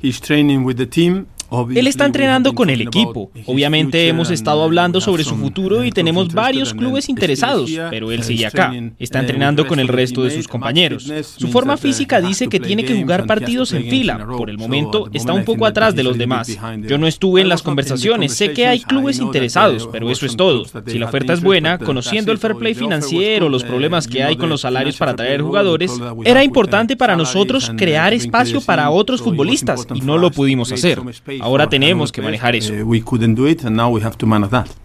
Él está entrenando con el equipo. Obviamente hemos estado hablando sobre su futuro y tenemos varios clubes interesados, pero él sigue acá. Está entrenando con el resto de sus compañeros. Su forma física dice que tiene que jugar partidos en fila. Por el momento está un poco atrás de los demás. Yo no estuve en las conversaciones, sé que hay clubes interesados, pero eso es todo. Si la oferta es buena, conociendo el fair play financiero, los problemas que hay con los salarios para atraer jugadores, era importante para nosotros crear espacio para otros futbolistas y no lo pudimos hacer. Ahora tenemos que manejar eso.